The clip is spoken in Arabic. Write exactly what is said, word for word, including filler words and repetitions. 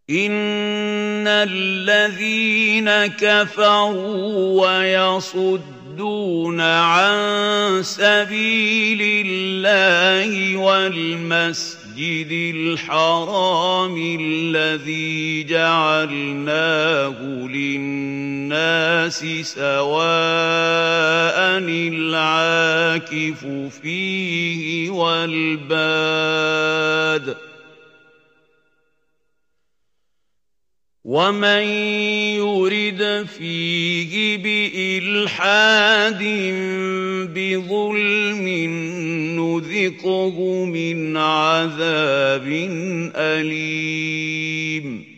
إِنَّ الَّذِينَ كَفَرُوا وَيَصُدُّونَ عَن سَبِيلِ اللَّهِ وَالْمَسْجِدِ الْحَرَامِ الَّذِي جَعَلْنَاهُ لِلنَّاسِ سَوَاءً الْعَاكِفُ فِيهِ وَالْبَادِ ۚ وَمَن يُرِدْ فِيهِ بِإِلْحَادٍ بِظُلْمٍ نُّذِقْهُ مِنْ عَذَابٍ أَلِيمٍ